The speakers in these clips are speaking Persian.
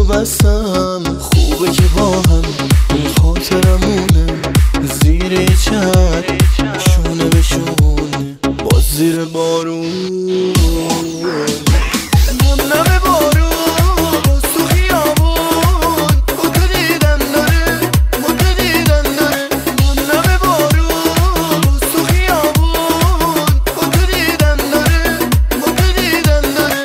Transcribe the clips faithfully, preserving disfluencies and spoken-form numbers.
تو بستم، خوبه که با هم این خاطرمونه. زیر یه چتر شونه به شونه، باز زیر بارون، نم نم بارون، باز تو خیابون. مدو دیدن داره، مدو دیدن داره. نم نم بارون، باز تو خیابون. مدو دیدن داره، مدو دیدن داره.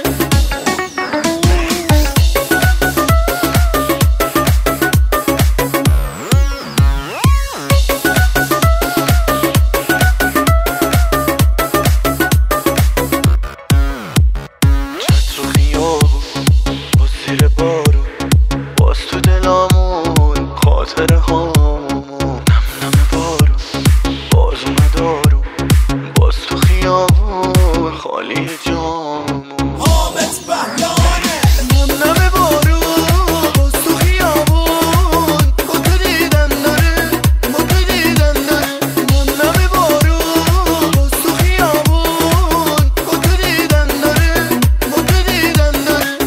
باز زیر بارون، باز تو دلامون خاطره هامون. نم نم بارون، باز اومد آروم، باز تو خیابون خالی جامون. حامد بهلانه. نم نم بارون، باز تو خیابون. مدو دیدن داره، مدو دیدن داره. نم نم بارون، باز تو خیابون. مدو دیدن داره، مدو دیدن داره.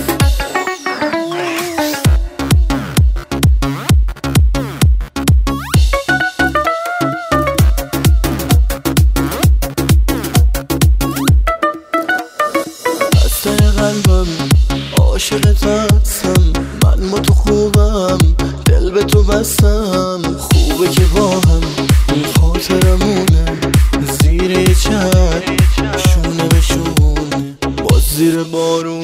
بسته قلبم عاشقت هستم، من با تو خوبم، دل به تو بستم. خوبه که با هم این خاطرمونه. زیر یه چتر شونه به شونه، باز زیر بارون.